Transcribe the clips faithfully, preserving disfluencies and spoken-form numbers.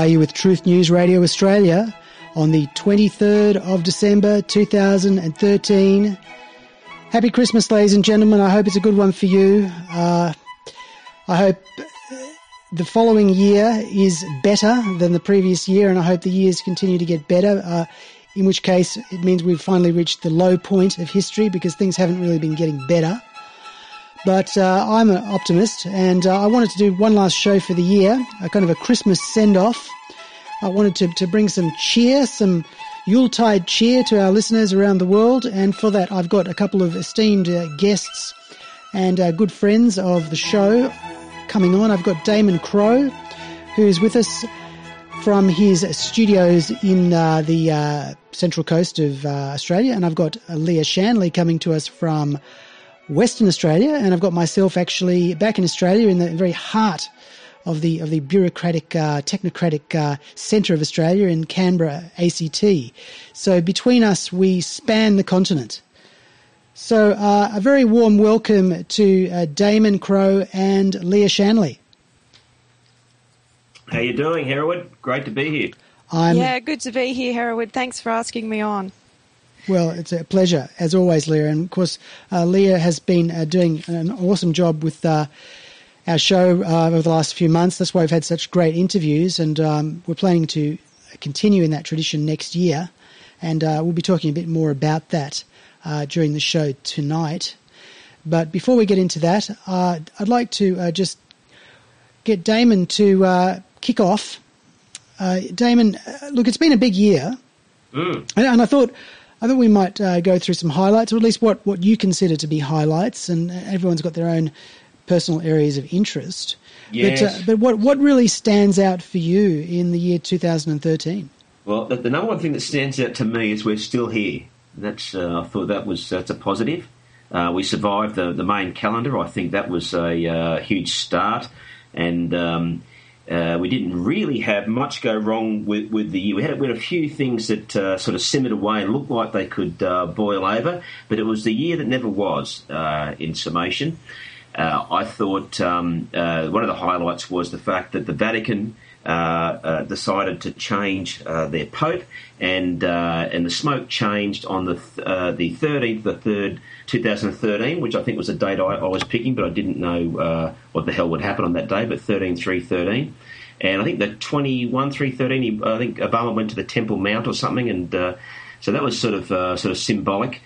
are you with Truth News Radio Australia on the twenty-third of December two thousand thirteen. Happy Christmas, ladies and gentlemen. I hope it's a good one for you. Uh, I hope the following year is better than the previous year, and I hope the years continue to get better, uh, in which case it means we've finally reached the low point of history because things haven't really been getting better. But uh, I'm an optimist, and uh, I wanted to do one last show for the year, a kind of a Christmas send-off. I wanted to, to bring some cheer, some Yuletide cheer to our listeners around the world, and for that I've got a couple of esteemed uh, guests and uh, good friends of the show coming on. I've got Damon Crowe, who's with us from his studios in uh, the uh, Central Coast of uh, Australia, and I've got uh, Leah Shanley coming to us from Western Australia, and I've got myself actually back in Australia in the very heart of the of the bureaucratic, uh, technocratic uh, centre of Australia in Canberra, A C T. So between us, we span the continent. So uh, a very warm welcome to uh, Damon Crowe and Leah Shanley. How you doing, Hereward? Great to be here. I'm, yeah, good to be here, Hereward. Thanks for asking me on. Well, it's a pleasure, as always, Leah. And, of course, uh, Leah has been uh, doing an awesome job with uh, our show uh, over the last few months. That's why we've had such great interviews, and um, we're planning to continue in that tradition next year. And uh, we'll be talking a bit more about that uh, during the show tonight. But before we get into that, uh, I'd like to uh, just get Damon to uh, kick off. Uh, Damon, uh, look, it's been a big year. Mm. And, and I thought... I thought we might uh, go through some highlights, or at least what, what you consider to be highlights, and everyone's got their own personal areas of interest. Yes. But, uh, but what, what really stands out for you in the year two thousand thirteen? Well, the, the number one thing that stands out to me is we're still here. That's uh, I thought that was that's a positive. Uh, we survived the, the main calendar. I think that was a uh, huge start, and um, Uh, we didn't really have much go wrong with, with the year. We had, we had a few things that uh, sort of simmered away and looked like they could uh, boil over, but it was the year that never was, uh, in summation. Uh, I thought um, uh, one of the highlights was the fact that the Vatican uh, uh, decided to change uh, their Pope, and uh, and the smoke changed on the th- uh, the thirteenth, the third, two thousand thirteen, which I think was a date I, I was picking, but I didn't know uh, what the hell would happen on that day. But thirteen three thirteen, and I think the twenty-one three thirteen, I think Obama went to the Temple Mount or something, and uh, so that was sort of uh, sort of symbolic.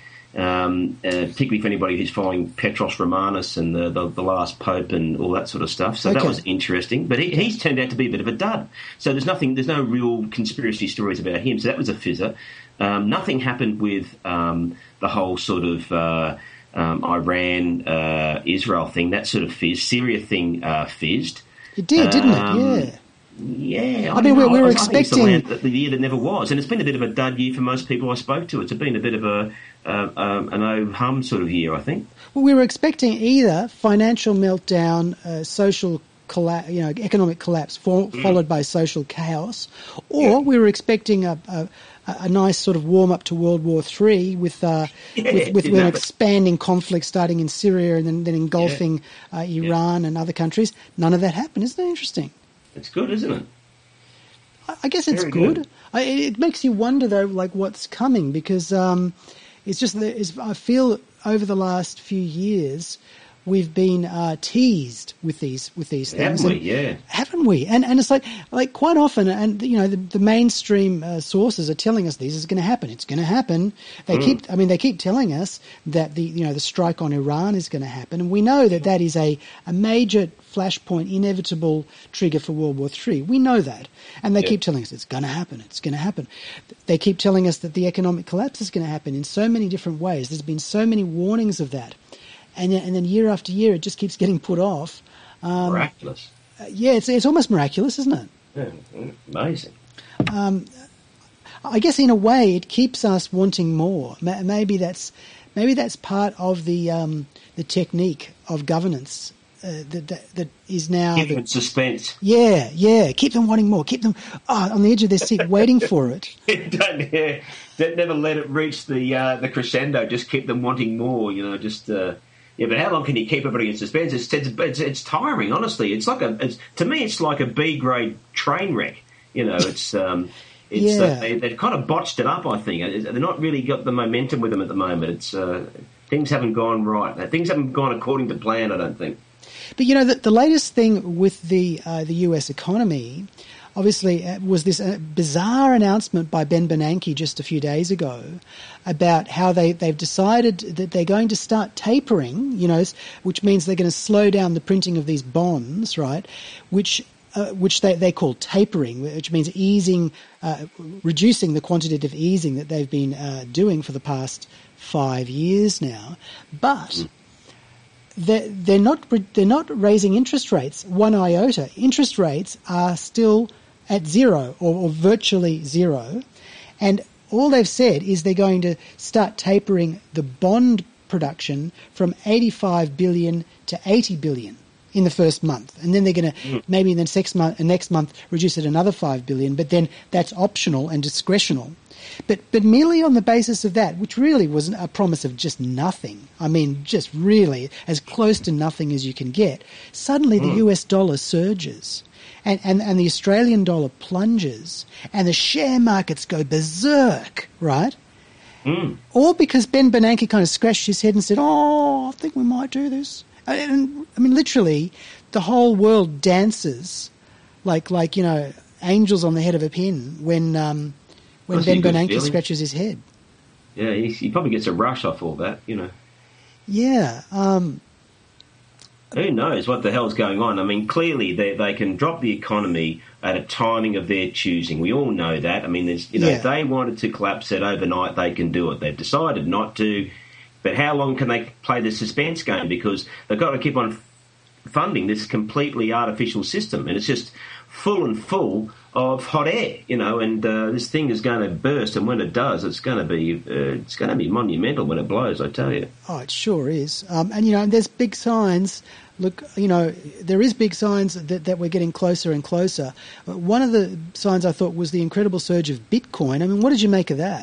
Um, uh, particularly for anybody who's following Petros Romanus and the, the, the last Pope and all that sort of stuff. So okay. That was interesting. But he, he's turned out to be a bit of a dud. So there's nothing, there's no real conspiracy stories about him. So that was a fizzer. Um, nothing happened with um, the whole sort of uh, um, Iran, uh, Israel thing. That sort of fizzed. Syria thing uh, fizzed. It did, didn't um, it? Yeah. Yeah, I, I mean, we, we were I, expecting I the, the year that never was, and it's been a bit of a dud year for most people I spoke to. It's been a bit of a uh, um, an oh hum sort of year, I think. Well, we were expecting either financial meltdown, uh, social collapse, you know, economic collapse, for, mm. followed by social chaos, or yeah. we were expecting a, a, a nice sort of warm up to World War Three with uh, yeah, with, with, exactly. with an expanding conflict starting in Syria and then, then engulfing yeah. uh, Iran yeah. and other countries. None of that happened. Isn't that interesting? It's good, isn't it? I guess it's Very good. good. I, it makes you wonder, though, like what's coming, because um, it's just that it's, I feel over the last few years we've been uh, teased with these with these things. Haven't we? And, yeah. Haven't we? And and it's like like quite often, and you know, the, the mainstream uh, sources are telling us this is going to happen. It's going to happen. They mm. keep. I mean, they keep telling us that the you know the strike on Iran is going to happen, and we know that that is a a major flashpoint, inevitable trigger for World War Three. We know that, and they yeah. keep telling us it's going to happen. It's going to happen. They keep telling us that the economic collapse is going to happen in so many different ways. There's been so many warnings of that. And, and then year after year, it just keeps getting put off. Um, miraculous. Uh, yeah, it's it's almost miraculous, isn't it? Yeah, amazing. Um, I guess in a way, it keeps us wanting more. Maybe that's maybe that's part of the um, the technique of governance uh, that, that that is now. Keep the, them in suspense. Yeah, yeah. Keep them wanting more. Keep them oh, on the edge of their seat, waiting for it. Don't, yeah, don't never let it reach the uh, the crescendo. Just keep them wanting more. You know, just. Uh, Yeah, but how long can you keep everybody in suspense? It's it's, it's, it's tiring, honestly. It's like a it's, to me, it's like a B grade train wreck. You know, it's um, it's Yeah. uh, they, they've kind of botched it up. I think they're not really got the momentum with them at the moment. It's uh, things haven't gone right. Things haven't gone according to plan. I don't think. But you know, the, the latest thing with the uh, the U S economy, obviously, uh, was this uh, bizarre announcement by Ben Bernanke just a few days ago about how they, they've decided that they're going to start tapering, you know, which means they're going to slow down the printing of these bonds, right, which uh, which they, they call tapering, which means easing, uh, reducing the quantitative easing that they've been uh, doing for the past five years now. But... Mm. They're, they're not they're not raising interest rates one iota. Interest rates are still at zero or, or virtually zero, and all they've said is they're going to start tapering the bond production from eighty-five billion to eighty billion in the first month, and then they're going to mm. maybe in the next month, next month reduce it another five billion. But then that's optional and discretional. But but merely on the basis of that, which really was a promise of just nothing, I mean, just really as close to nothing as you can get, suddenly mm. the U S dollar surges and, and, and the Australian dollar plunges and the share markets go berserk, right? Mm. All because Ben Bernanke kind of scratched his head and said, oh, I think we might do this. And, I mean, literally, the whole world dances like, like you know, angels on the head of a pin when... Um, When Ben Bernanke scratches his head. Yeah, he, he probably gets a rush off all that, you know. Yeah. Um, Who knows what the hell's going on? I mean, clearly they they can drop the economy at a timing of their choosing. We all know that. I mean, there's you know, yeah. if they wanted to collapse it overnight, they can do it. They've decided not to. But how long can they play the suspense game? Because they've got to keep on funding this completely artificial system, and it's just full and full of hot air, you know, and uh, this thing is going to burst, and when it does, it's going to be uh, it's going to be monumental when it blows, I tell you. Oh, it sure is. Um, and, you know, there's big signs. Look, you know, there is big signs that, that we're getting closer and closer. One of the signs I thought was the incredible surge of Bitcoin. I mean, what did you make of that?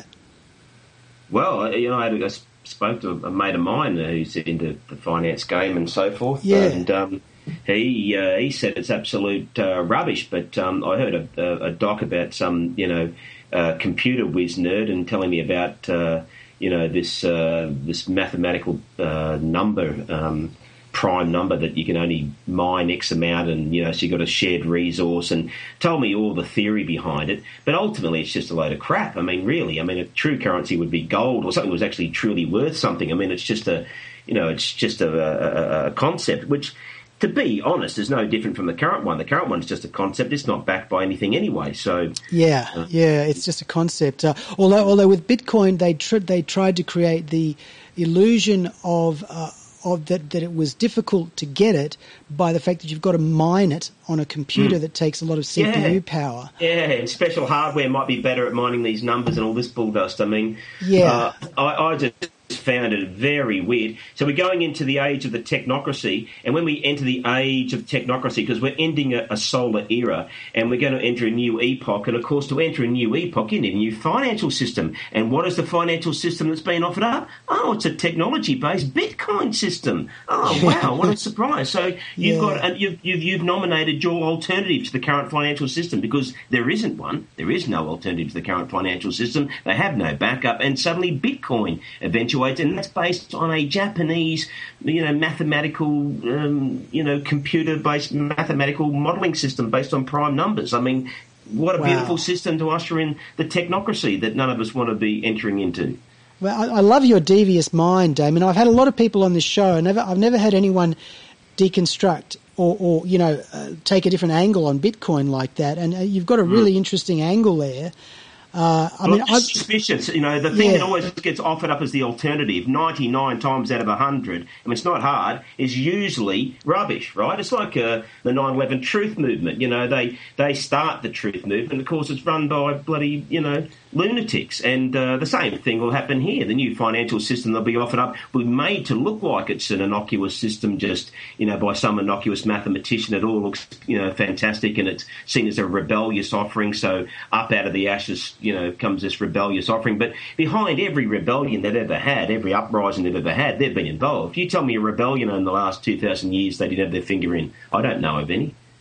Well, you know, I, I spoke to a mate of mine who's into the finance game and so forth, yeah. and um, he uh, he said it's absolute uh, rubbish. But um, I heard a, a, a doc about some, you know, uh, computer whiz nerd and telling me about, uh, you know, this uh, this mathematical uh, number. Um, prime number that you can only mine X amount, and you know, so you've got a shared resource, and told me all the theory behind it. But ultimately it's just a load of crap. I mean, really, I mean, a true currency would be gold, or something that was actually truly worth something. I mean, it's just a, you know, it's just a, a, a concept, which, to be honest, is no different from the current one. The current one's just a concept. It's not backed by anything anyway. So yeah, uh, yeah, it's just a concept. Uh, although, although with Bitcoin, they tr- they tried to create the illusion of uh, Of that, that it was difficult to get it by the fact that you've got to mine it on a computer mm. that takes a lot of C P U yeah. power. Yeah, and special hardware might be better at mining these numbers and all this bull dust. I mean, yeah. uh, I, I just found it very weird. So we're going into the age of the technocracy, and when we enter the age of technocracy, because we're ending a, a solar era, and we're going to enter a new epoch, and of course to enter a new epoch you need a new financial system. And what is the financial system that's been offered up? Oh, it's a technology-based Bitcoin system. Oh, wow, what a surprise. So you've yeah. got a, you've, you've, you've nominated your alternative to the current financial system, because there isn't one. There is no alternative to the current financial system. They have no backup, and suddenly Bitcoin eventually, and that's based on a Japanese, you know, mathematical, um, you know, computer-based mathematical modelling system based on prime numbers. I mean, what a wow. beautiful system to usher in the technocracy that none of us want to be entering into. Well, I, I love your devious mind, Damon. I've had a lot of people on this show. I never, I've never had anyone deconstruct or, or you know, uh, take a different angle on Bitcoin like that. And uh, you've got a really mm. interesting angle there. Uh, I well, mean, I'm suspicious. You know, the thing yeah. that always gets offered up as the alternative, ninety-nine times out of one hundred, I mean, it's not hard, is usually rubbish, right? It's like uh, the nine eleven truth movement. You know, they, they start the truth movement. Of course, it's run by bloody, you know, lunatics. And uh, the same thing will happen here. The new financial system that'll be offered up will be made to look like it's an innocuous system just, you know, by some innocuous mathematician. It all looks, you know, fantastic, and it's seen as a rebellious offering. So up out of the ashes, you know, comes this rebellious offering. But behind every rebellion they've ever had, every uprising they've ever had, they've been involved. You tell me a rebellion in the last two thousand years they didn't have their finger in. I don't know of any.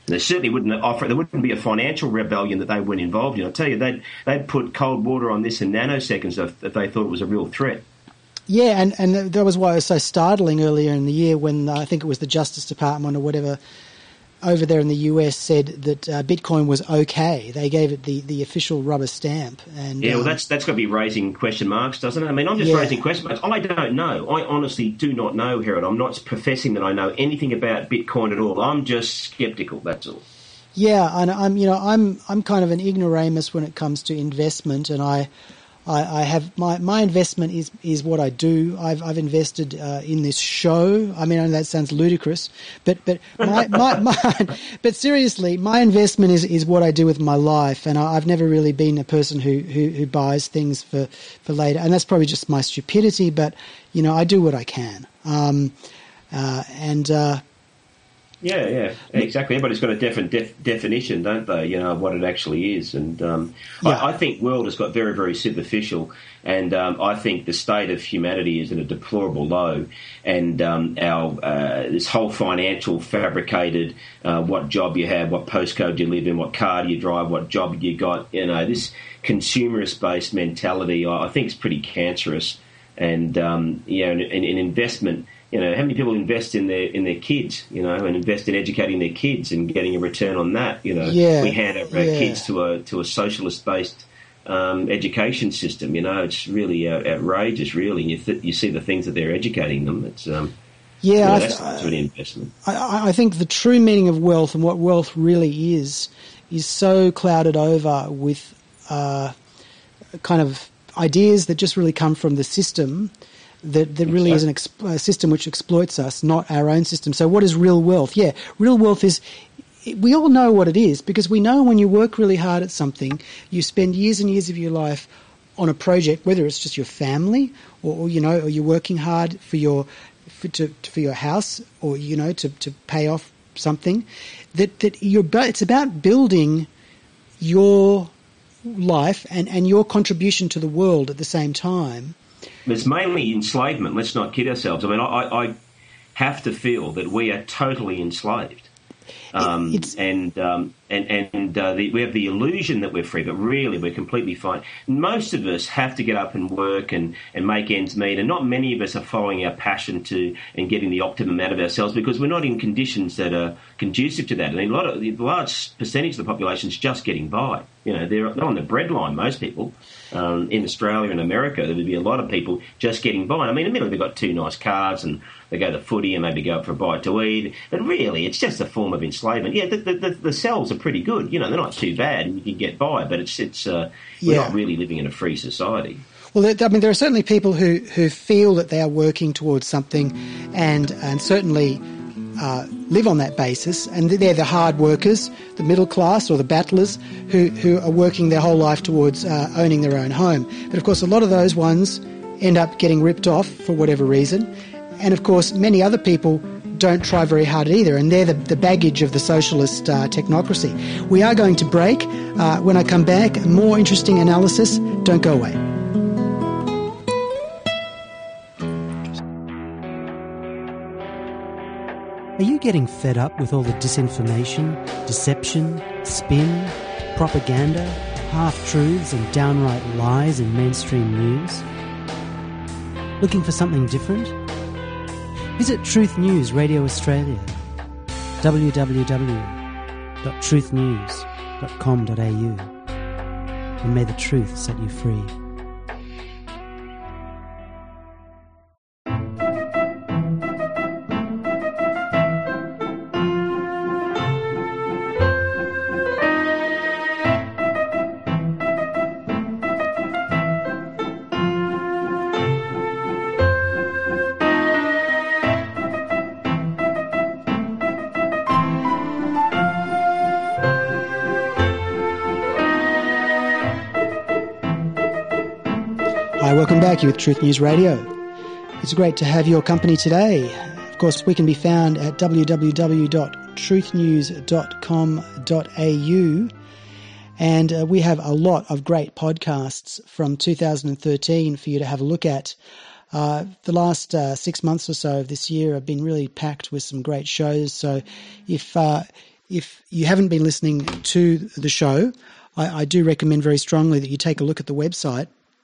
They certainly wouldn't offer. There wouldn't be a financial rebellion that they weren't involved in. I tell you, they'd they'd put cold water on this in nanoseconds if, if they thought it was a real threat. Yeah, and, and that was why it was so startling earlier in the year when uh, I think it was the Justice Department or whatever over there in the U S said that uh, Bitcoin was okay. They gave it the, the official rubber stamp. And yeah, well, um, that's that's got to be raising question marks, doesn't it? I mean, I'm just yeah. raising question marks. I don't know. I honestly do not know, Harold. I'm not professing that I know anything about Bitcoin at all. I'm just sceptical. That's all. Yeah, and I'm you know I'm I'm kind of an ignoramus when it comes to investment, and I. I, I have my, my investment is, is what I do. I've I've invested uh, in this show. I mean, I know that sounds ludicrous, but but my, my, my but seriously, my investment is, is what I do with my life, and I, I've never really been a person who, who, who buys things for, for later, and that's probably just my stupidity. But you know, I do what I can, um, uh, and. Uh, Yeah, yeah, exactly. Everybody's got a different def- definition, don't they, you know, of what it actually is. And um, yeah. I, I think world has got very, very superficial, and um, I think the state of humanity is at a deplorable low, and um, our uh, this whole financial fabricated, uh, what job you have, what postcode you live in, what car you drive, what job you got, you know, this consumerist-based mentality, I, I think is pretty cancerous. And, um, you know, in, in investment... You know, how many people invest in their in their kids, you know, and invest in educating their kids and getting a return on that, you know. Yeah, we hand over our yeah. kids to a to a socialist-based um, education system, you know. It's really uh, outrageous, really. You th- you see the things that they're educating them. It's um, yeah, you know, I that's th- not an investment. I, I think the true meaning of wealth and what wealth really is is so clouded over with uh, kind of ideas that just really come from the system. That, that really is an ex- a system which exploits us, not our own system. So what is real wealth? Yeah, real wealth is, we all know what it is because we know when you work really hard at something, you spend years and years of your life on a project, whether it's just your family or, or you know, or you're working hard for your for, to, for your house or, you know, to, to pay off something, that, that you're, it's about building your life and, and your contribution to the world at the same time. It's mainly enslavement. Let's not kid ourselves. I mean, I, I have to feel that we are totally enslaved, um, and um, and and uh, the, we have the illusion that we're free, but really we're completely fine. Most of us have to get up and work and, and make ends meet, and not many of us are following our passion to and getting the optimum out of ourselves because we're not in conditions that are conducive to that. I mean, a lot of the large percentage of the population is just getting by. You know, they're, they're on the breadline. Most people. Um, in Australia and America, there would be a lot of people just getting by. I mean, admittedly, they've got two nice cars and they go to footy and maybe go up for a bite to eat. But really, it's just a form of enslavement. Yeah, the, the, the cells are pretty good. You know, they're not too bad and you can get by, but it's it's uh, we're yeah. not really living in a free society. Well, I mean, there are certainly people who, who feel that they are working towards something and, and certainly uh, live on that basis, and they're the hard workers, the middle class or the battlers who, who are working their whole life towards uh, owning their own home. But of course, a lot of those ones end up getting ripped off for whatever reason. And of course, many other people don't try very hard either, and they're the, the baggage of the socialist uh, technocracy. We are going to break. Uh, when I come back, more interesting analysis. Don't go away. Are you getting fed up with all the disinformation, deception, spin, propaganda, half-truths and downright lies in mainstream news? Looking for something different? Visit Truth News Radio Australia, w w w dot truth news dot com dot a u, and may the truth set you free. Hi, welcome back. You're with Truth News Radio. It's great to have your company today. Of course, we can be found at w w w dot truth news dot com dot a u, and uh, we have a lot of great podcasts from two thousand thirteen for you to have a look at. Uh, the last uh, six months or so of this year have been really packed with some great shows. So if uh, if you haven't been listening to the show, I, I do recommend very strongly that you take a look at the website,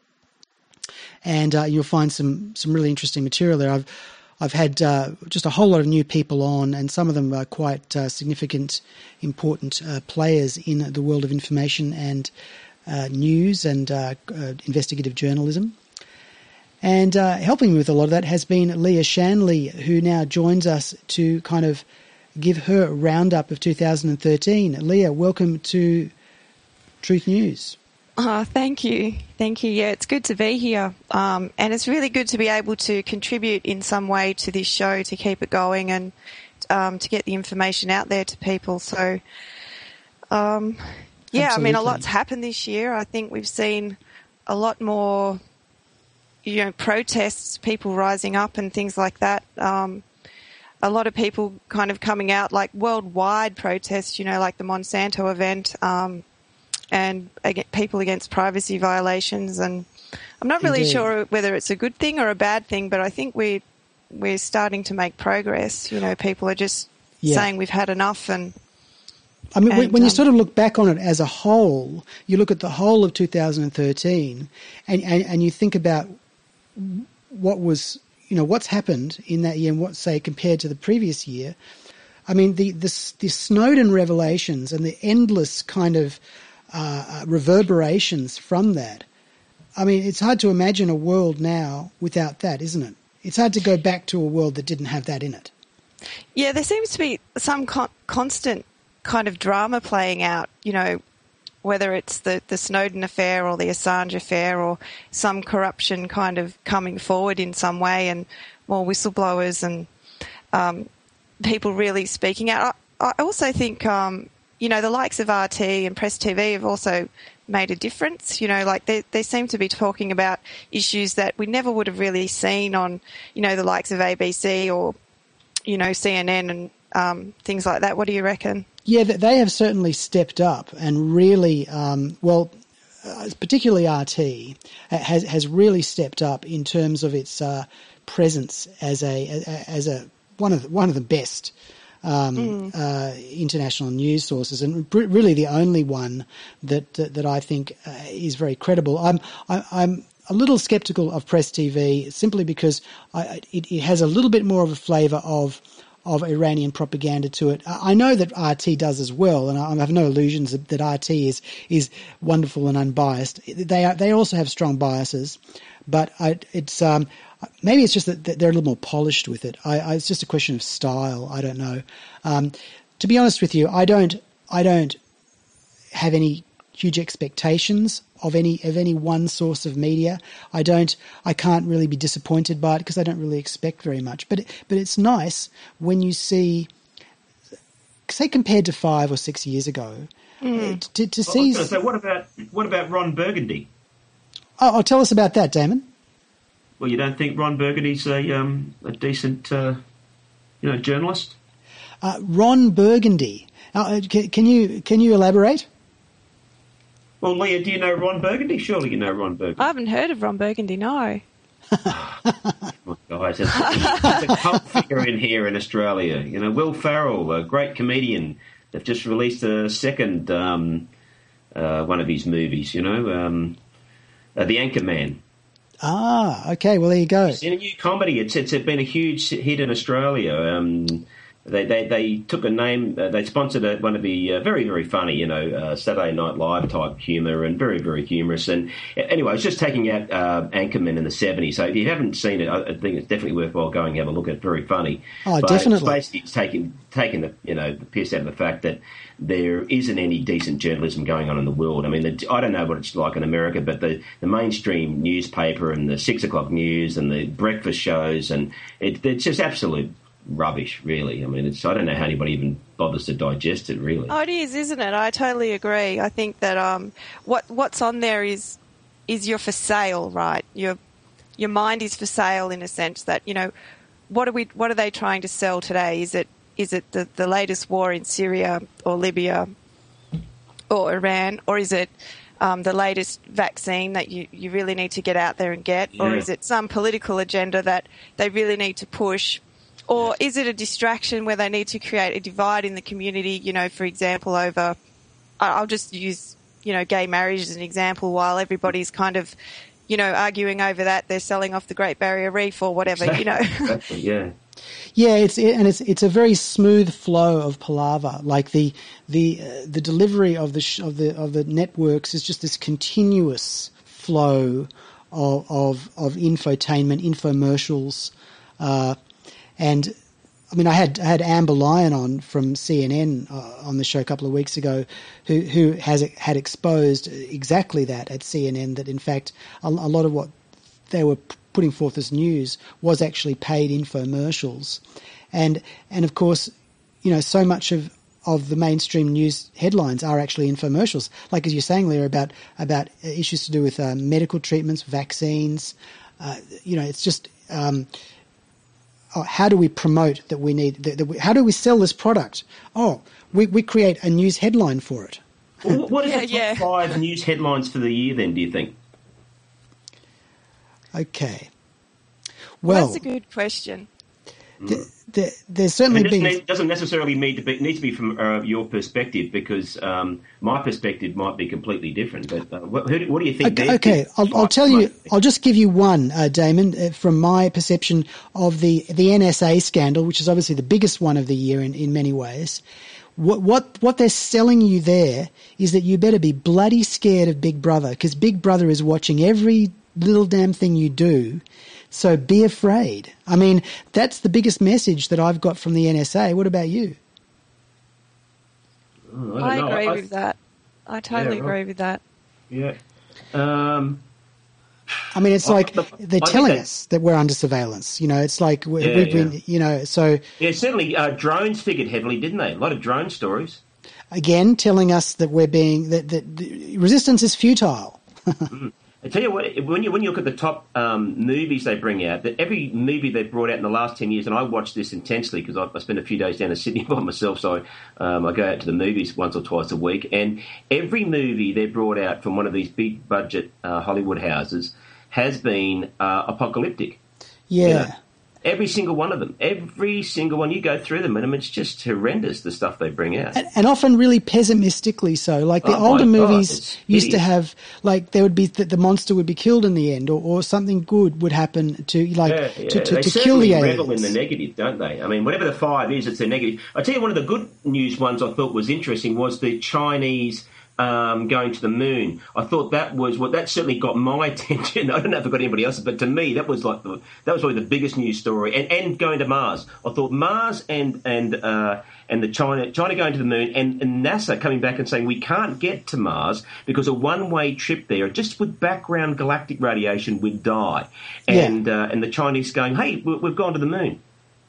and uh, you'll find some some really interesting material there. I've I've had uh, just a whole lot of new people on, and some of them are quite uh, significant, important uh, players in the world of information and uh, news and uh, uh, investigative journalism. And uh, helping me with a lot of that has been Leah Shanley, who now joins us to kind of give her roundup of two thousand thirteen. Leah, welcome to Truth News. Oh, thank you. Thank you. Yeah, it's good to be here. Um, and it's really good to be able to contribute in some way to this show, to keep it going and um, to get the information out there to people. So, um, yeah, Absolutely. I mean, a lot's happened this year. I think we've seen a lot more, you know, protests, people rising up and things like that. Um, a lot of people kind of coming out, like worldwide protests, you know, like the Monsanto event, um, and people against privacy violations. And I'm not really Indeed. sure whether it's a good thing or a bad thing, but I think we, we're starting to make progress. You know, people are just yeah. saying we've had enough. And I mean, and, when you um, sort of look back on it as a whole, you look at the whole of two thousand thirteen and, and, and you think about what was, you know, what's happened in that year and what, say, compared to the previous year. I mean, the, the, the Snowden revelations and the endless kind of Uh, reverberations from that. I mean, it's hard to imagine a world now without that, isn't it? It's hard to go back to a world that didn't have that in it. Yeah, there seems to be some con- constant kind of drama playing out, you know, whether it's the, the Snowden affair or the Assange affair or some corruption kind of coming forward in some way, and more whistleblowers and um, people really speaking out. I, I also think... Um, You know, the likes of R T and Press T V have also made a difference. You know, like they, they seem to be talking about issues that we never would have really seen on, you know, the likes of A B C or, you know, C N N and um, things like that. What do you reckon? Yeah, they have certainly stepped up and really, um, well, uh, particularly R T has has really stepped up in terms of its uh, presence as a as a one of the, one of the best Um, mm. uh, international news sources, and really the only one that that, that I think uh, is very credible. I'm I, I'm a little sceptical of Press T V simply because I, it, it has a little bit more of a flavour of of Iranian propaganda to it. I know that R T does as well, and I have no illusions that, that R T is is wonderful and unbiased. They are, they also have strong biases, but I, it's um, maybe it's just that they're a little more polished with it. I, I, it's just a question of style. I don't know. Um, to be honest with you, I don't I don't have any huge expectations of any of any one source of media. I don't. I can't really be disappointed by it because I don't really expect very much. But but it's nice when you see, say, compared to five or six years ago, mm. to, to see. Well, so what about what about Ron Burgundy? Oh, oh, tell us about that, Damon. Well, you don't think Ron Burgundy's a um, a decent, uh, you know, journalist? Uh, Ron Burgundy. Uh, can, can you can you elaborate? Well, Leah, do you know Ron Burgundy? Surely you know Ron Burgundy. I haven't heard of Ron Burgundy, no. Oh, guys, it's, it's a cult figure in here in Australia. You know, Will Ferrell, a great comedian. They've just released a second um, uh, one of his movies. You know, um, uh, The Anchorman. Ah, okay. Well, there you go. It's in a new comedy. It's it's been a huge hit in Australia. Um, they, they they took a name. Uh, they sponsored a, one of the uh, very very funny, you know, uh, Saturday Night Live type humour, and very very humorous. And anyway, I was just taking out uh, Anchorman in the seventies. So if you haven't seen it, I think it's definitely worthwhile going and have a look at it. Very funny. Oh, but definitely. It's basically it's taking taking the you know the piss out of the fact that there isn't any decent journalism going on in the world. I mean, the, I don't know what it's like in America, but the, the mainstream newspaper and the six o'clock news and the breakfast shows, and it, it's just absolute rubbish, really. I mean, it's I don't know how anybody even bothers to digest it, really. Oh, it is, isn't it? I totally agree. I think that um, what what's on there is is you're for sale, right? Your your mind is for sale in a sense that, you know, what are we what are they trying to sell today? Is it Is it the, the latest war in Syria or Libya or Iran, or is it um, the latest vaccine that you, you really need to get out there and get, yeah. or is it some political agenda that they really need to push, or is it a distraction where they need to create a divide in the community, you know, for example, over, I'll just use, you know, gay marriage as an example, while everybody's kind of, you know, arguing over that, they're selling off the Great Barrier Reef or whatever, exactly. you know. Exactly, yeah. Yeah, it's and it's it's a very smooth flow of palaver. Like the the uh, the delivery of the sh- of the of the networks is just this continuous flow of of, of infotainment, infomercials, uh, and I mean, I had I had Amber Lyon on from C N N uh, on the show a couple of weeks ago, who who has had exposed exactly that at C N N. That in fact, a, a lot of what they were putting forth as news was actually paid infomercials, and and of course, you know, so much of, of the mainstream news headlines are actually infomercials. Like as you're saying, Leah, about about issues to do with uh, medical treatments, vaccines. Uh, you know, it's just um, oh, how do we promote that we need? That, that we, how do we sell this product? Oh, we we create a news headline for it. Well, what is Yeah, the top yeah. five news headlines for the year? Then, do you think? Okay. Well, Well, that's a good question. th- th- there's certainly And it been. doesn't, ne- doesn't necessarily need to be need to be from uh, your perspective, because um, my perspective might be completely different. But uh, what, who, do- what do you think? Okay, their okay. top I'll, I'll five tell you. might be? I'll just give you one, uh, Damon, uh, from my perception of the the N S A scandal, which is obviously the biggest one of the year in, in many ways. What what what they're selling you there is that you better be bloody scared of Big Brother, because Big Brother is watching every little damn thing you do. So be afraid. I mean, that's the biggest message that I've got from the N S A. What about you? Oh, I, don't know. agree I- with that. I totally Yeah, agree right. with that. Yeah. Um, I mean, it's I- like the- they're I think telling that- us that we're under surveillance. You know, it's like we- Yeah, we've been, yeah. you know, so yeah, certainly uh, drones figured heavily, didn't they? A lot of drone stories. again, telling us that we're being, that, that the resistance is futile. I tell you what, when you when you look at the top um, movies they bring out, that every movie they've brought out in the last ten years, and I watch this intensely because I, I spend a few days down in Sydney by myself, so um, I go out to the movies once or twice a week, and every movie they brought out from one of these big budget uh, Hollywood houses has been uh, apocalyptic. Yeah. You know, every single one of them, every single one, you go through them, and I mean, it's just horrendous, the stuff they bring out. And, and often really pessimistically so. Like the Oh, my older God, movies it's used to hideous. have, like there would be that the monster would be killed in the end, or, or something good would happen to like Yeah, yeah. to, to, they to kill certainly the revel aliens. in the negative, don't they? I mean, whatever the five is, it's a negative. I tell you, one of the good news ones I thought was interesting was the Chinese um, going to the moon. I thought that was what that certainly got my attention. I don't know if it got anybody else's, but to me, that was like the, that was probably the biggest news story. And, and going to Mars, I thought Mars and and uh, and the China China going to the moon, and, and NASA coming back and saying we can't get to Mars because a one way trip there, just with background galactic radiation, would die. And uh, and the Chinese going, hey, we- we've gone to the moon.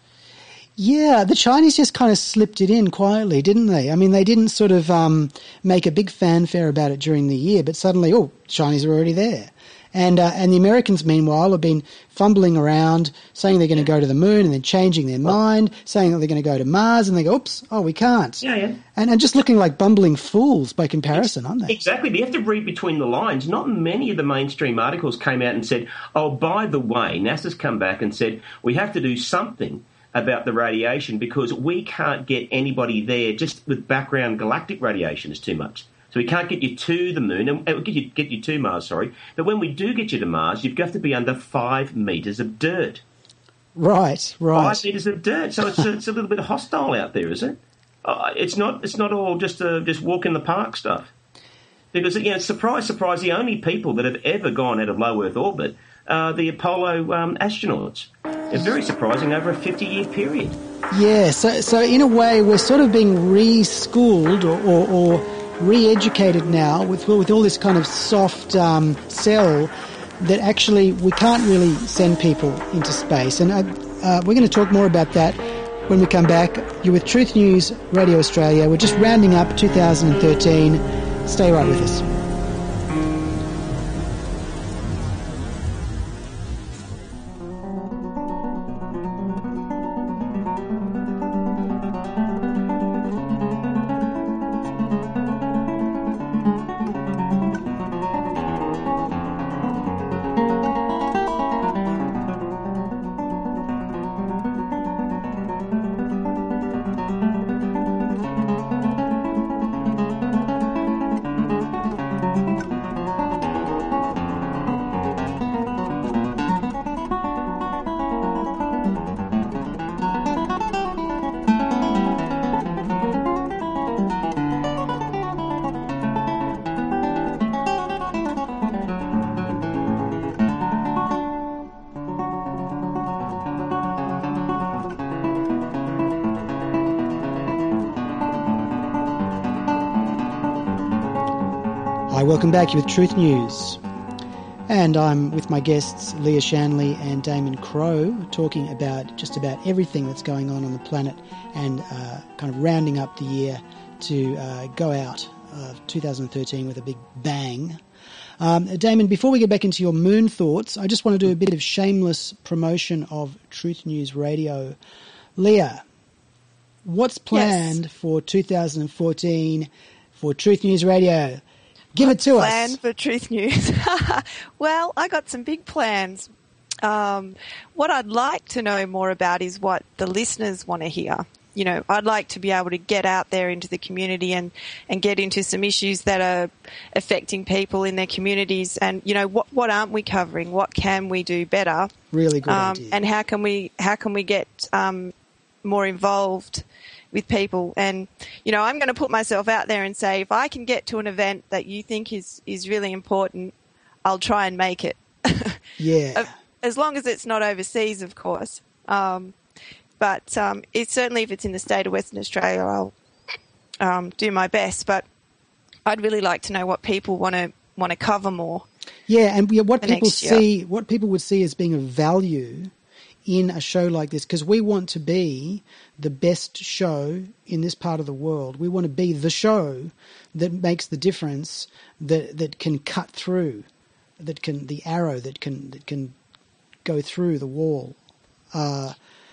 Yeah, the Chinese just kind of slipped it in quietly, didn't they? I mean, they didn't sort of um, make a big fanfare about it during the year, but suddenly, oh, Chinese are already there. And uh, and the Americans, meanwhile, have been fumbling around, saying they're going to go to the moon and then changing their mind, saying that they're going to go to Mars, and they go, oops, oh, we can't. Yeah, yeah. And, and just looking like bumbling fools by comparison, aren't they? Exactly. But you have to read between the lines. Not many of the mainstream articles came out and said, oh, by the way, NASA's come back and said we have to do something about the radiation because we can't get anybody there just with background galactic radiation is too much. So we can't get you to the moon, and uh, get you, get you to Mars, sorry. But when we do get you to Mars, you've got to be under five metres of dirt. Right, right. Five metres of dirt. So it's a, it's a little bit hostile out there, is it? Uh, it's not It's not all just uh, just walk in the park stuff. Because, you know, surprise, surprise, the only people that have ever gone out of low Earth orbit are the Apollo um, astronauts. It's very surprising over a fifty-year period. Yeah, so so in a way, we're sort of being re-schooled or, or, or re-educated now with with all this kind of soft um, sell that actually we can't really send people into space. And uh, uh, we're going to talk more about that when we come back. You're with Truth News Radio Australia. We're just rounding up two thousand thirteen. Stay right with us. Hi, welcome back. You're with Truth News. And I'm with my guests Leah Shanley and Damon Crowe, talking about just about everything that's going on on the planet and uh, kind of rounding up the year to uh, go out of two thousand thirteen with a big bang. Um, Damon, before we get back into your moon thoughts, I just want to do a bit of shameless promotion of Truth News Radio. Leah, what's planned yes. for two thousand fourteen for Truth News Radio? Give it to us. Plan for Truth News. Well, I got some big plans. Um, what I'd like to know more about is what the listeners want to hear. You know, I'd like to be able to get out there into the community and, and get into some issues that are affecting people in their communities. And, you know, what, what aren't we covering? What can we do better? Really good um, idea. And how can we, how can we get um, more involved with people? And, you know, I'm going to put myself out there and say, if I can get to an event that you think is, is really important, I'll try and make it. Yeah. As long as it's not overseas, of course. Um, but um, it's certainly if it's in the state of Western Australia, I'll um, do my best. But I'd really like to know what people want to want to cover more. Yeah, and what people see, what people would see as being of value in a show like this, because we want to be the best show in this part of the world. We want to be the show that makes the difference, that that can cut through, that can the arrow that can that can go through the wall. Uh,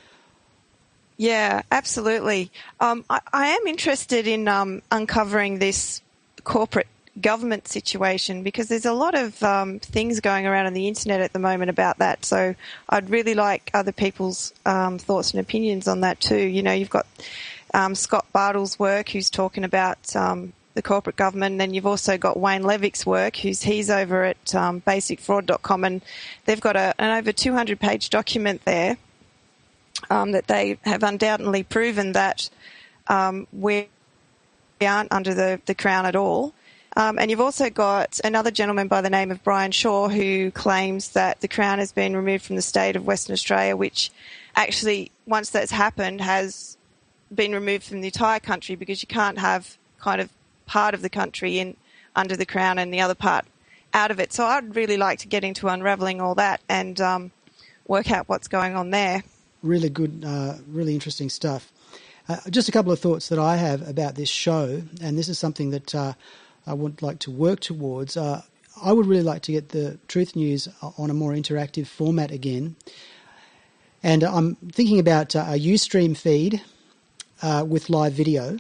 yeah, absolutely. Um, I, I am interested in um, uncovering this corporate government situation, because there's a lot of um, things going around on the internet at the moment about that. So I'd really like other people's um, thoughts and opinions on that too. You know, you've got um, Scott Bartle's work, who's talking about um, the corporate government, and then you've also got Wayne Levick's work, who's he's over at um, basic fraud dot com, and they've got a, an over two hundred page document there um, that they have undoubtedly proven that um, we aren't under the, the Crown at all. Um, and you've also got another gentleman by the name of Brian Shaw, who claims that the Crown has been removed from the state of Western Australia, which actually, once that's happened, has been removed from the entire country, because you can't have kind of part of the country in under the Crown and the other part out of it. So I'd really like to get into unravelling all that and um, work out what's going on there. Really good, uh, really interesting stuff. Uh, just a couple of thoughts that I have about this show, and this is something that uh, I would like to work towards. Uh, I would really like to get the Truth News on a more interactive format again. And I'm thinking about uh, a Ustream feed uh, with live video,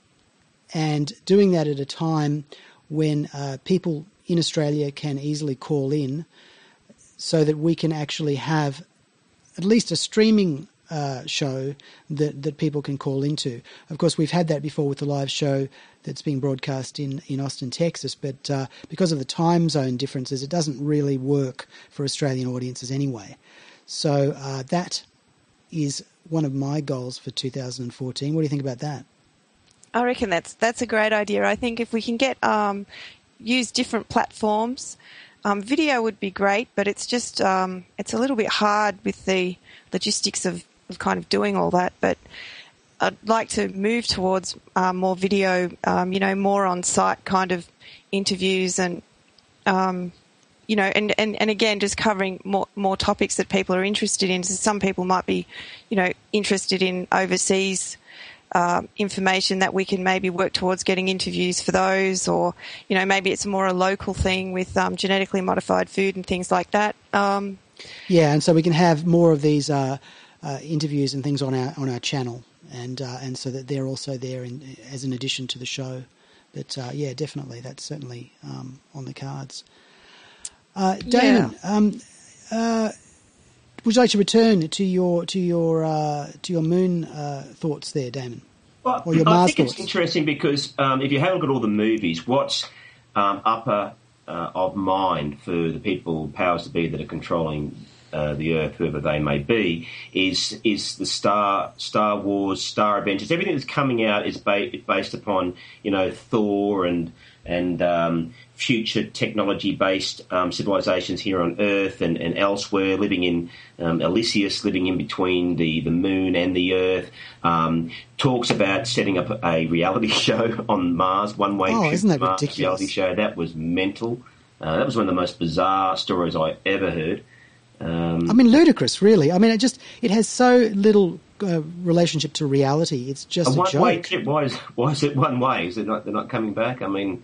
and doing that at a time when uh, people in Australia can easily call in, so that we can actually have at least a streaming uh, show that, that people can call into. Of course, we've had that before with the live show that's being broadcast in, in Austin, Texas, but uh, because of the time zone differences, it doesn't really work for Australian audiences anyway. So uh, that is one of my goals for two thousand fourteen. What do you think about that? I reckon that's that's a great idea. I think if we can get um, use different platforms, um, video would be great, but it's just um, it's a little bit hard with the logistics of, of kind of doing all that. But I'd like to move towards uh, more video, um, you know, more on-site kind of interviews, and um, you know, and, and, and again, just covering more more topics that people are interested in. So some people might be, you know, interested in overseas Uh, information, that we can maybe work towards getting interviews for those, or, you know, maybe it's more a local thing with um, genetically modified food and things like that. Um, yeah, and so we can have more of these uh, uh, interviews and things on our on our channel, and uh, and so that they're also there in, as an addition to the show. But uh, yeah, definitely, that's certainly um, on the cards. Uh, Damon, yeah. um, uh, would you like to return to your to your uh, to your moon uh, thoughts there, Damon? Well, or your I Mars think thoughts? It's interesting because um, if you have a look at all the movies, what's um, upper uh, of mind for the people, powers to be, that are controlling uh, the Earth, whoever they may be, is is the Star Star Wars, Star Adventures. Everything that's coming out is ba- based upon, you know, Thor and and um, future technology-based um, civilizations here on Earth and, and elsewhere, living in um, Elysius, living in between the, the moon and the Earth. Um, talks about setting up a reality show on Mars, one-way oh, trip isn't that to Mars ridiculous? reality show. That was mental. Uh, that was one of the most bizarre stories I ever heard. Um, I mean, ludicrous, really. I mean, it just it has so little uh, relationship to reality. It's just a, a one-way joke. trip. Why is why is it one way? Is it not? They're not coming back. I mean,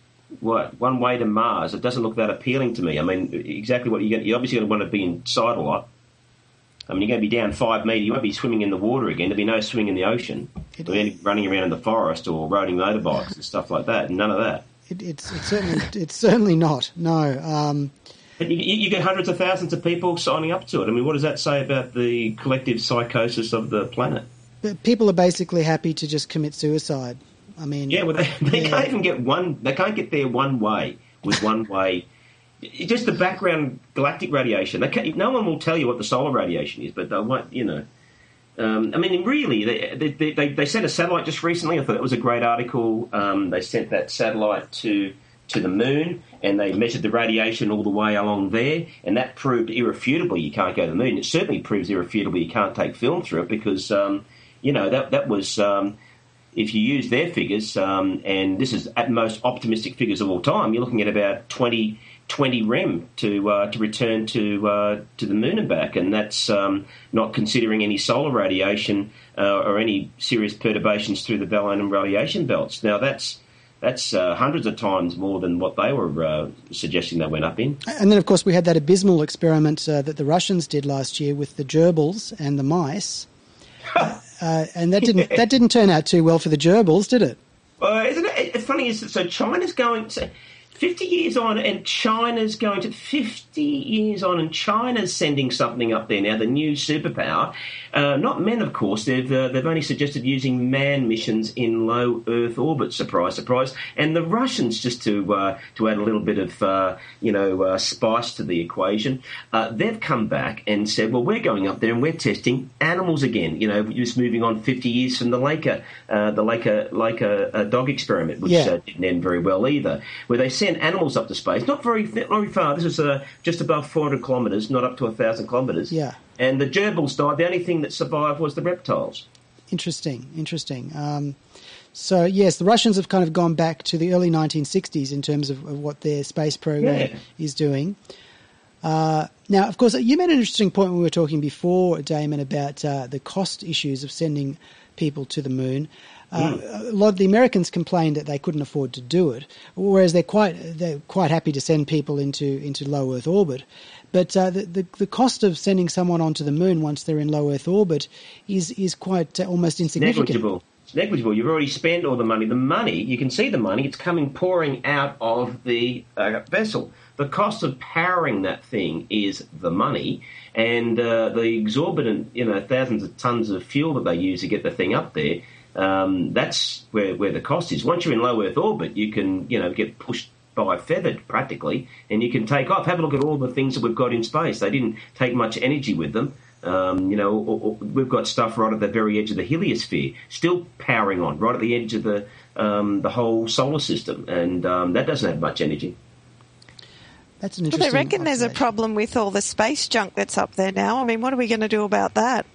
what one way to Mars? It doesn't look that appealing to me. I mean, exactly what you get. You obviously going to want to be inside a lot. I mean, you're going to be down five metres. You won't be swimming in the water again. There'll be no swimming in the ocean. It, There'll be running around in the forest or riding motorbikes and stuff like that. None of that. It, it's, it's certainly it's certainly not. No. Um, But you, you get hundreds of thousands of people signing up to it. I mean, what does that say about the collective psychosis of the planet? but people are basically happy to just commit suicide. I mean, Yeah, well, they, they yeah. can't even get one. They can't get there one way with one way. Just the background galactic radiation. They can't, no one will tell you what the solar radiation is, but they won't. You know, um, I mean, really, they, they they they sent a satellite just recently. I thought that was a great article. Um, they sent that satellite to to the moon, and they measured the radiation all the way along there, and that proved irrefutably you can't go to the moon. It certainly proves irrefutably you can't take film through it because, um, you know, that that was, um, if you use their figures, um, and this is at most optimistic figures of all time, you're looking at about twenty, twenty R E M to uh, to return to uh, to the moon and back, and that's um, not considering any solar radiation uh, or any serious perturbations through the Vallon radiation belts. Now, that's That's uh, hundreds of times more than what they were uh, suggesting they went up in. And then, of course, we had that abysmal experiment uh, that the Russians did last year with the gerbils and the mice, uh, uh, and that didn't Yeah. that didn't turn out too well for the gerbils, did it? Uh, isn't it it's funny? Is that, so China's going to fifty years on, and China's going to fifty years on, and China's sending something up there now. The new superpower, uh, not men, of course. They've uh, they've only suggested using manned missions in low Earth orbit. Surprise, surprise. And the Russians, just to uh, to add a little bit of uh, you know uh, spice to the equation, uh, they've come back and said, well, we're going up there and we're testing animals again. You know, just moving on fifty years from the Laker uh, the Laker Laker uh, dog experiment, which Yeah. uh, didn't end very well either, where they sent animals up to space, not very not very far. This was uh, just above four hundred kilometres, not up to one thousand kilometres. Yeah. And the gerbils died. The only thing that survived was the reptiles. Interesting, interesting. Um, so, yes, the Russians have kind of gone back to the early nineteen sixties in terms of, of what their space program Yeah. is doing. Uh, now, of course, you made an interesting point when we were talking before, Damon, about uh, the cost issues of sending people to the moon. Uh, Mm. A lot of the Americans complained that they couldn't afford to do it, whereas they're quite they're quite happy to send people into, into low Earth orbit. But uh, the, the the cost of sending someone onto the moon once they're in low Earth orbit is is quite uh, almost insignificant. Negligible. It's negligible. You've already spent all the money. The money, you can see the money. It's coming pouring out of the uh, vessel. The cost of powering that thing is the money, and uh, the exorbitant, you know, thousands of tons of fuel that they use to get the thing up there. Um, that's where where the cost is. Once you're in low Earth orbit, you can, you know, get pushed by feathered practically, and you can take off. Have a look at all the things that we've got in space. They didn't take much energy with them. Um, you know, or, or we've got stuff right at the very edge of the heliosphere, still powering on, right at the edge of the um, the whole solar system, and um, that doesn't have much energy. That's an Well, interesting they reckon there's a observation. problem with all the space junk that's up there now. I mean, what are we going to do about that?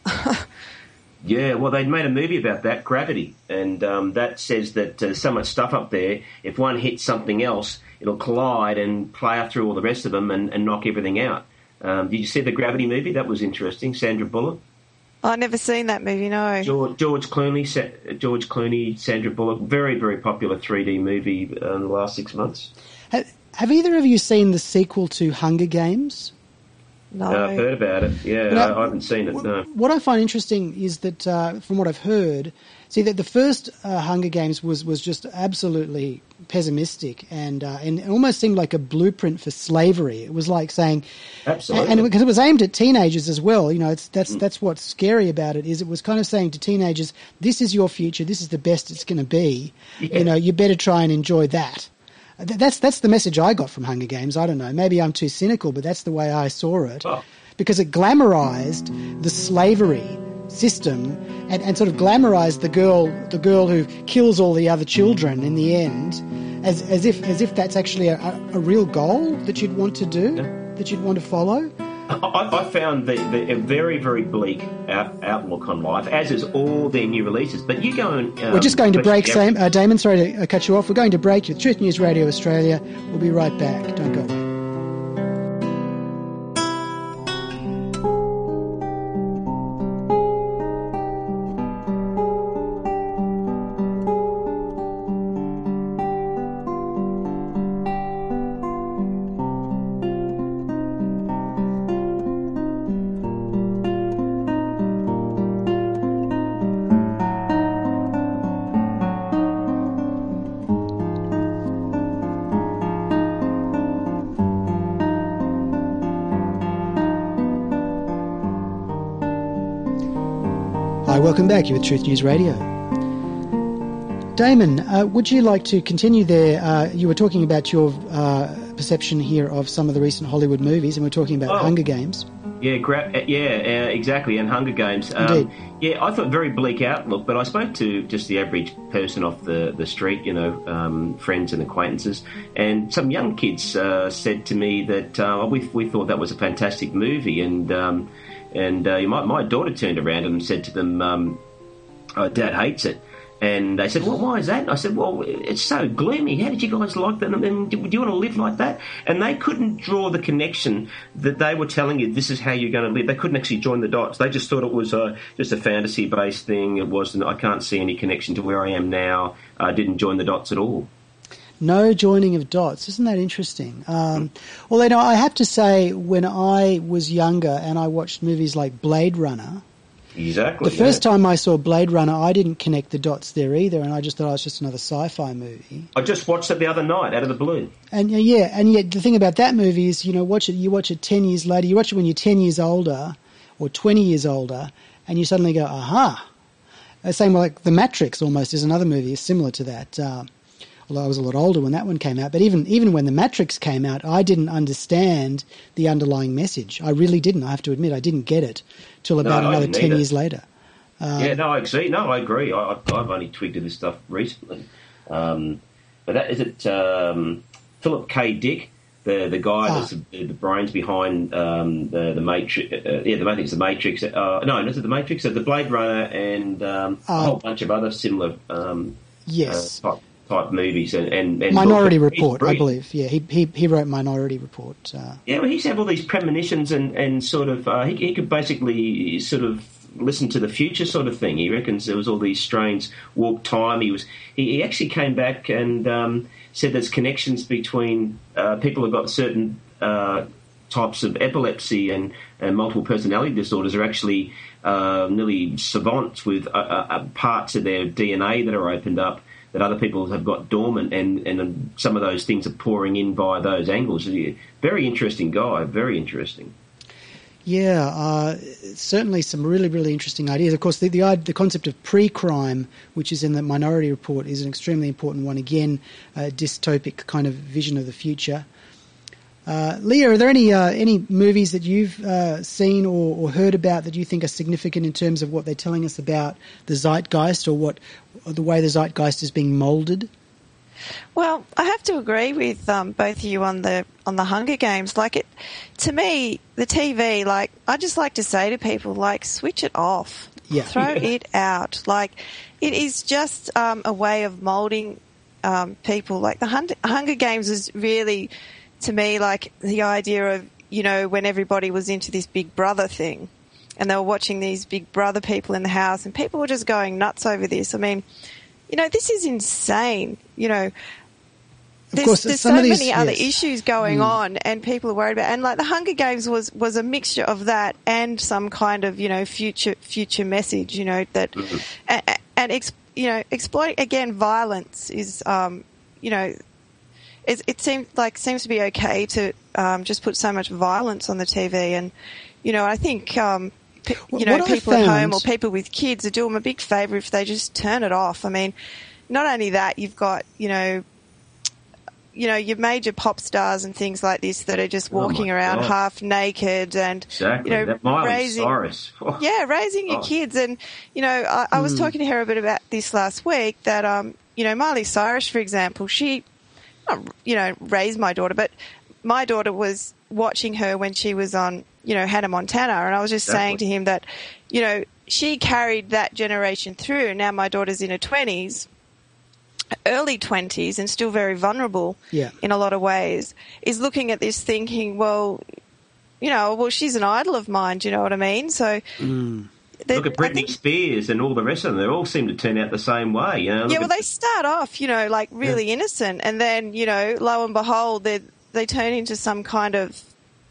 Yeah, well, they made a movie about that, Gravity, and um, that says that uh, so much stuff up there, if one hits something else, it'll collide and plough through all the rest of them and, and knock everything out. Um, did you see the Gravity movie? That was interesting. Sandra Bullock. I've never seen that movie, no. George, George Clooney, Sa- George Clooney, Sandra Bullock. Very, very popular three D movie uh, in the last six months. Have, have either of you seen the sequel to Hunger Games? No. Uh, I've heard about it. Yeah, But I, I- I haven't seen it. No. What I find interesting is that, uh, from what I've heard, see that the first uh, Hunger Games was, was just absolutely pessimistic and uh, and it almost seemed like a blueprint for slavery. It was like saying, Absolutely. and because it was aimed at teenagers as well. You know, it's that's that's what's scary about it is it was kind of saying to teenagers, this is your future, this is the best it's going to be. Yeah. You know, you better try and enjoy that. Th- That's that's the message I got from Hunger Games. I don't know. Maybe I'm too cynical, but that's the way I saw it. Oh, because it glamorized the slavery system and, and sort of glamorized the girl, the girl who kills all the other children in the end, as as if as if that's actually a, a real goal that you'd want to do, yeah. that you'd want to follow. I, I found the, the, a very, very bleak out, outlook on life, as is all their new releases. But you go and... Um, We're just going to break, Sam, uh, Damon. Sorry to cut you off. We're going to break with Truth News Radio Australia. We'll be right back. Don't go away. Welcome back. You're with Truth News Radio. Damon, uh, would you like to continue there? Uh, you were talking about your uh, perception here of some of the recent Hollywood movies, and we're talking about oh. Hunger Games. Yeah, gra- yeah, uh, exactly, and Hunger Games. Um, Indeed. Yeah, I thought very bleak outlook, but I spoke to just the average person off the, the street, you know, um, friends and acquaintances, and some young kids uh, said to me that uh, we we thought that was a fantastic movie, and um, and uh, my my daughter turned around and said to them, um, oh, "Dad hates it." And they said, well, why is that? And I said, well, it's so gloomy. How did you guys like that? And do you want to live like that? And they couldn't draw the connection that they were telling you this is how you're going to live. They couldn't actually join the dots. They just thought it was uh, just a fantasy-based thing. It wasn't. I can't see any connection to where I am now. I didn't join the dots at all. No joining of dots. Isn't that interesting? Um, well, you know, I have to say, when I was younger and I watched movies like Blade Runner, Exactly. The first yeah. time I saw Blade Runner, I didn't connect the dots there either, and I just thought it was just another sci-fi movie. I just watched it the other night, out of the blue. And yeah, and yet the thing about that movie is, you know, watch it. You watch it ten years later. You watch it when you're ten years older, or twenty years older, and you suddenly go, aha. The same like The Matrix almost is another movie similar to that. Uh, although I was a lot older when that one came out. But even even when The Matrix came out, I didn't understand the underlying message. I really didn't. I have to admit, I didn't get it till about no, another ten years later. Um, yeah, no, I agree. No, I agree. I, I've only twigged to this stuff recently. Um, but that, is it um, Philip K. Dick, the the guy ah. that's the, the brains behind um, the the Matrix? Uh, yeah, the I think it's the Matrix. Uh, no, is it the Matrix? Uh, the Blade Runner and um, uh, a whole bunch of other similar um, yes. Uh, type, type movies and, and, and Minority Report, I believe. Yeah, he he he wrote Minority Report. Uh, yeah, well, he's had all these premonitions and and sort of uh, he he could basically sort of listen to the future sort of thing. He reckons there was all these strange warp time. He was he, he actually came back and um, said there's connections between uh, people who've got certain uh, types of epilepsy and, and multiple personality disorders are actually uh, nearly savants with uh, uh, parts of their D N A that are opened up that other people have got dormant, and, and some of those things are pouring in via those angles. Very interesting guy, very interesting. Yeah, uh, certainly some really, really interesting ideas. Of course, the, the the concept of pre-crime, which is in the Minority Report, is an extremely important one. Again, a dystopic kind of vision of the future. Uh, Leah, are there any uh, any movies that you've uh, seen or, or heard about that you think are significant in terms of what they're telling us about the zeitgeist or what or the way the zeitgeist is being moulded? Well, I have to agree with um, both of you on the on the Hunger Games. Like it, to me, the T V. Like I just like to say to people, like switch it off, yeah. throw it out. Like it is just um, a way of moulding um, people. Like the Hunger, Hunger Games is really, to me, like the idea of, you know, when everybody was into this Big Brother thing, and they were watching these Big Brother people in the house, and people were just going nuts over this. I mean, you know, this is insane. You know, there's, course, there's so these, many other yes. issues going mm. on, and people are worried about. And like the Hunger Games was, was a mixture of that and some kind of, you know, future future message. You know that, mm-hmm. and, and ex, you know, exploiting again violence is, um, you know, it, it seems like seems to be okay to um, just put so much violence on the T V, and you know, I think. Um, You know, what people found, at home or people with kids are doing them a big favour if they just turn it off. I mean, not only that, you've got, you know, you know, your major pop stars and things like this that are just walking oh around God. half naked and, exactly. you know, that Miley raising, Cyrus. Oh. yeah, raising your oh. kids. And, you know, I, I was mm. talking to her a bit about this last week that, um, you know, Miley Cyrus, for example, she, you know, raised my daughter, but my daughter was watching her when she was on, you know, Hannah Montana. And I was just exactly. saying to him that, you know, she carried that generation through. Now my daughter's in her twenties. Early twenties and still very vulnerable yeah. in a lot of ways, is looking at this thinking, well, you know, well, she's an idol of mine, do you know what I mean? So mm. look at Britney think, Spears and all the rest of them. They all seem to turn out the same way. You know? Yeah, well, at, they start off, you know, like really yeah. innocent, and then, you know, lo and behold, they they turn into some kind of,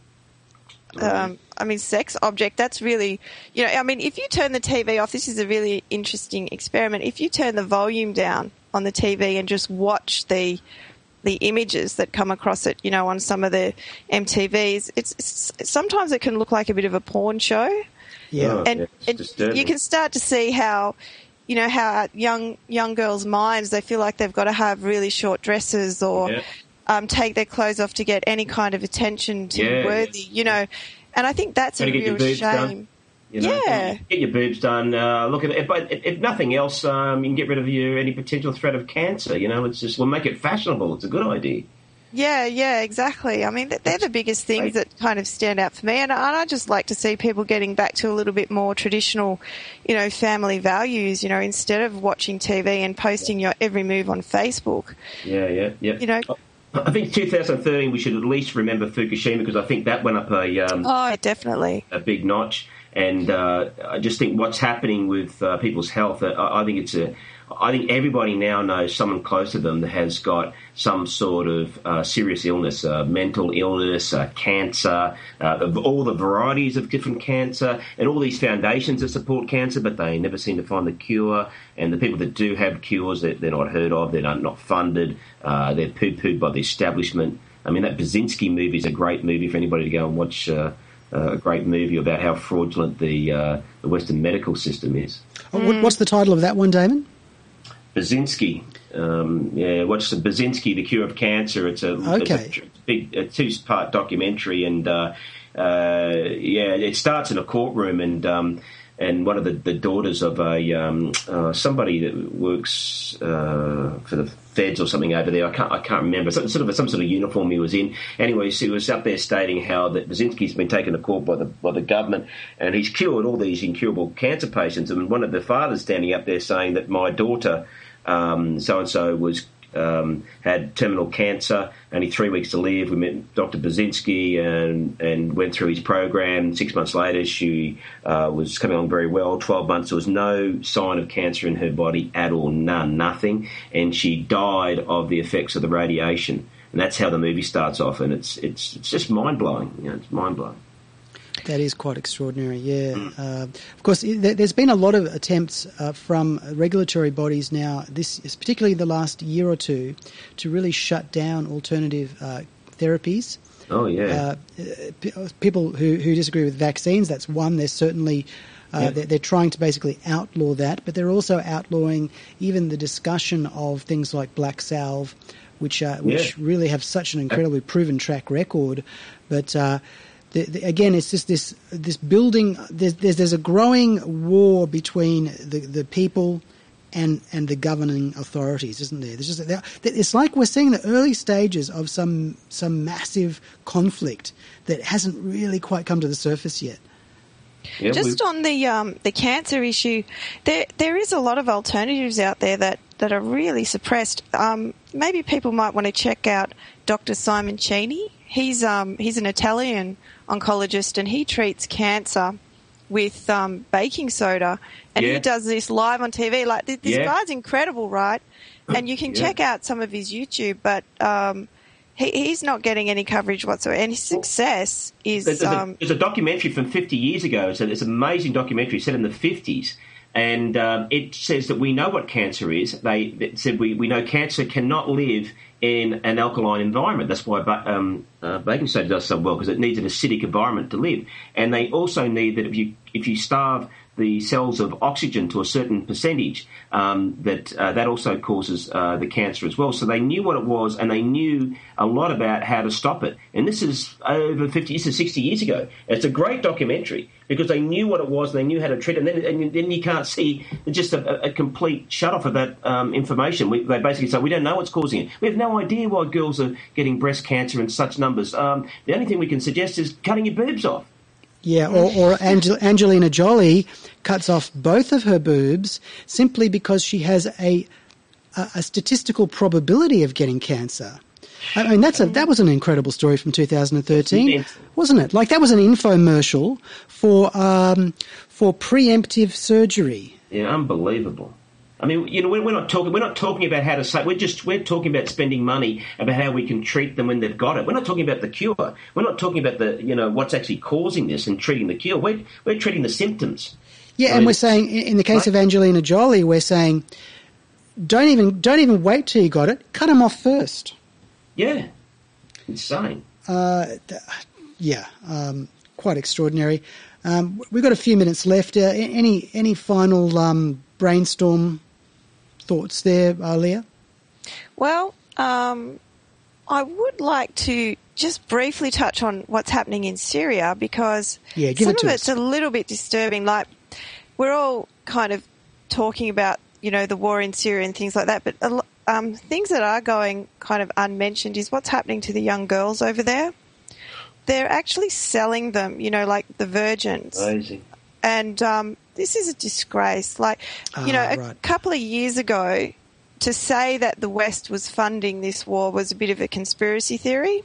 um, I mean, sex object. That's really, you know, I mean, if you turn the T V off, this is a really interesting experiment. If you turn the volume down on the T V and just watch the the images that come across it, you know, on some of the M T Vs, it's, it's sometimes it can look like a bit of a porn show. Yeah, and yeah, it, you can start to see how, you know, how young young girls' minds, they feel like they've got to have really short dresses or yeah. um, take their clothes off to get any kind of attention to yeah, be worthy, yeah. you know. And I think that's Gotta a real shame. Done. You know, yeah. Get your boobs done. Uh, look at it. But if, if nothing else, um, you can get rid of your any potential threat of cancer. You know, it's just we'll make it fashionable. It's a good idea. Yeah, yeah, exactly. I mean, they're the biggest things that kind of stand out for me. And I just like to see people getting back to a little bit more traditional, you know, family values, you know, instead of watching T V and posting your every move on Facebook. Yeah, yeah, yeah. You know, I think two thousand thirteen we should at least remember Fukushima, because I think that went up a um, oh, definitely a big notch. And uh, I just think what's happening with uh, people's health, uh, I think it's a, I think everybody now knows someone close to them that has got some sort of uh, serious illness, uh, mental illness, uh, cancer, uh, all the varieties of different cancer, and all these foundations that support cancer, but they never seem to find the cure. And the people that do have cures, they're, they're not heard of, they're not, not funded, uh, they're poo-pooed by the establishment. I mean, that Brzezinski movie is a great movie for anybody to go and watch. Uh, Uh, a great movie about how fraudulent the uh, the Western medical system is. Mm. What's the title of that one, Damon? Brzezinski. Um, yeah, watch the Brzezinski, The Cure of Cancer. It's a, okay. it's a big a two-part documentary, and uh, uh, yeah, it starts in a courtroom, and um, and one of the, the daughters of a um, uh, somebody that works uh, for the feds or something over there. I can't I can't remember. Some sort of some sort of uniform he was in. Anyway, he was up there stating how that Brzezinski's been taken to court by the by the government, and he's cured all these incurable cancer patients. And one of the fathers standing up there saying that my daughter, um, so and so, was. Um, had terminal cancer, only three weeks to live. We met Doctor Brzezinski and and went through his program. Six months later, she uh, was coming along very well. Twelve months, there was no sign of cancer in her body at all, none, nothing, and she died of the effects of the radiation. And that's how the movie starts off, and it's it's it's just mind blowing. You know, it's mind blowing. That is quite extraordinary, yeah. Uh, of course, there's been a lot of attempts uh, from regulatory bodies now, this is particularly the last year or two, to really shut down alternative uh, therapies. Oh, yeah. Uh, p- people who, who disagree with vaccines, that's one. There's certainly... Uh, yeah. they're, they're trying to basically outlaw that, but they're also outlawing even the discussion of things like black salve, which uh, which yeah. really have such an incredibly proven track record. But... Uh, The, the, again, it's just this this building. There's, there's there's a growing war between the, the people and and the governing authorities, isn't there? There's just it's like we're seeing the early stages of some some massive conflict that hasn't really quite come to the surface yet. Yeah, just on the um, the cancer issue, there there is a lot of alternatives out there that, that are really suppressed. Um, maybe people might want to check out Doctor Simoncini. He's um he's an Italian oncologist, and he treats cancer with um, baking soda, and yeah. he does this live on T V. Like this yeah. guy's incredible, right? And you can yeah. check out some of his YouTube, but um, he, he's not getting any coverage whatsoever. And his success is there's, there's, um, a, there's a documentary from fifty years ago. So it's an amazing documentary set in the fifties. And um, it says that we know what cancer is. They it said we, we know cancer cannot live in an alkaline environment. That's why um, uh, baking soda does so well, because it needs an acidic environment to live. And they also need that if you if you starve the cells of oxygen to a certain percentage, um, that uh, that also causes uh, the cancer as well. So they knew what it was, and they knew a lot about how to stop it. And this is over fifty, this is sixty years ago. It's a great documentary because they knew what it was, and they knew how to treat it. And then, and then you can't see just a, a complete shut-off of that um, information. We, they basically say, we don't know what's causing it. We have no idea why girls are getting breast cancer in such numbers. Um, the only thing we can suggest is cutting your boobs off. Yeah, or, or Angel, Angelina Jolie cuts off both of her boobs simply because she has a, a, a statistical probability of getting cancer. I mean, that's a, that was an incredible story from two thousand thirteen, wasn't it? Like, that was an infomercial for um, for preemptive surgery. Yeah, unbelievable. I mean, you know, we're not talking. We're not talking about how to say. We're just we're talking about spending money about how we can treat them when they've got it. We're not talking about the cure. We're not talking about the you know what's actually causing this and treating the cure. We're we're treating the symptoms. Yeah, I and mean, we're saying in the case right? of Angelina Jolie, we're saying don't even don't even wait till you got it. Cut them off first. Yeah, insane. Uh, yeah, um, quite extraordinary. Um, we've got a few minutes left. Uh, any any final um, brainstorm thoughts there, uh, Leah? Well, um, I would like to just briefly touch on what's happening in Syria because yeah, give some it to of us. it's a little bit disturbing. Like, we're all kind of talking about, you know, the war in Syria and things like that, but a, um, things that are going kind of unmentioned is what's happening to the young girls over there. They're actually selling them, you know, like the virgins. Amazing. And um, this is a disgrace. Like, you know, Ah, a right. couple of years ago, to say that the West was funding this war was a bit of a conspiracy theory.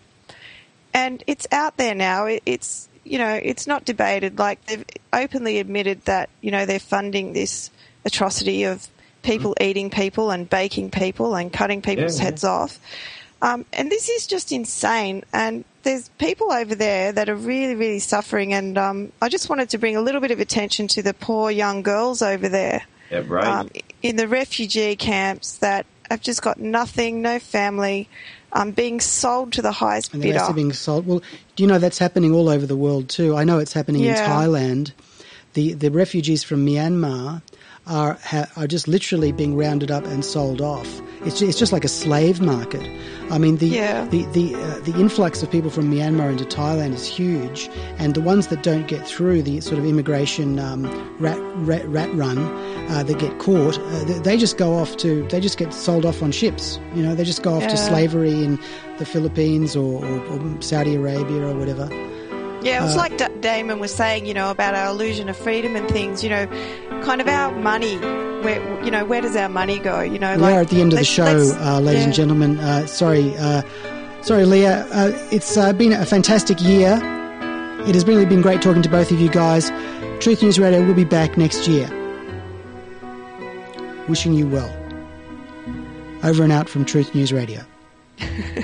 And it's out there now. It, it's, you know, it's not debated. Like, they've openly admitted that, you know, they're funding this atrocity of people mm. eating people and baking people and cutting people's yeah, heads yeah. off. Um, and this is just insane. And there's people over there that are really, really suffering. And um, I just wanted to bring a little bit of attention to the poor young girls over there. Yeah, right. Um, in the refugee camps that have just got nothing, no family, um, being sold to the highest And the bidder. rest are being sold. Well, do you know that's happening all over the world too? I know it's happening Yeah. in Thailand. The the refugees from Myanmar are ha, are just literally being rounded up and sold off. It's just, it's just like a slave market. I mean, the Yeah. the the, uh, the influx of people from Myanmar into Thailand is huge, and the ones that don't get through the sort of immigration um, rat, rat rat run uh, that get caught, uh, they, they just go off to they just get sold off on ships. You know, they just go off to Yeah. slavery in the Philippines or, or, or Saudi Arabia or whatever. Yeah, it was Uh, like D- Damon was saying, you know, about our illusion of freedom and things, you know, kind of our money, where, you know, where does our money go? You know, We like, are at the end of the let's- show, let's- uh, ladies yeah. and gentlemen. Uh, sorry, uh, sorry, Leah. Uh, it's uh, been a fantastic year. It has really been great talking to both of you guys. Truth News Radio will be back next year. Wishing you well. Over and out from Truth News Radio.